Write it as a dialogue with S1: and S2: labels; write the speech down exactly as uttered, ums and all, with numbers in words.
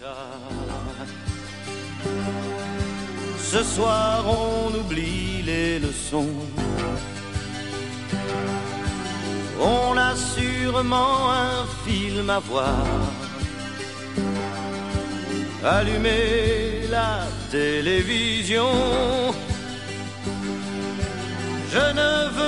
S1: Ce soir on oublie les leçons. On a sûrement un film à voir. Allumez la télévision. Je ne veux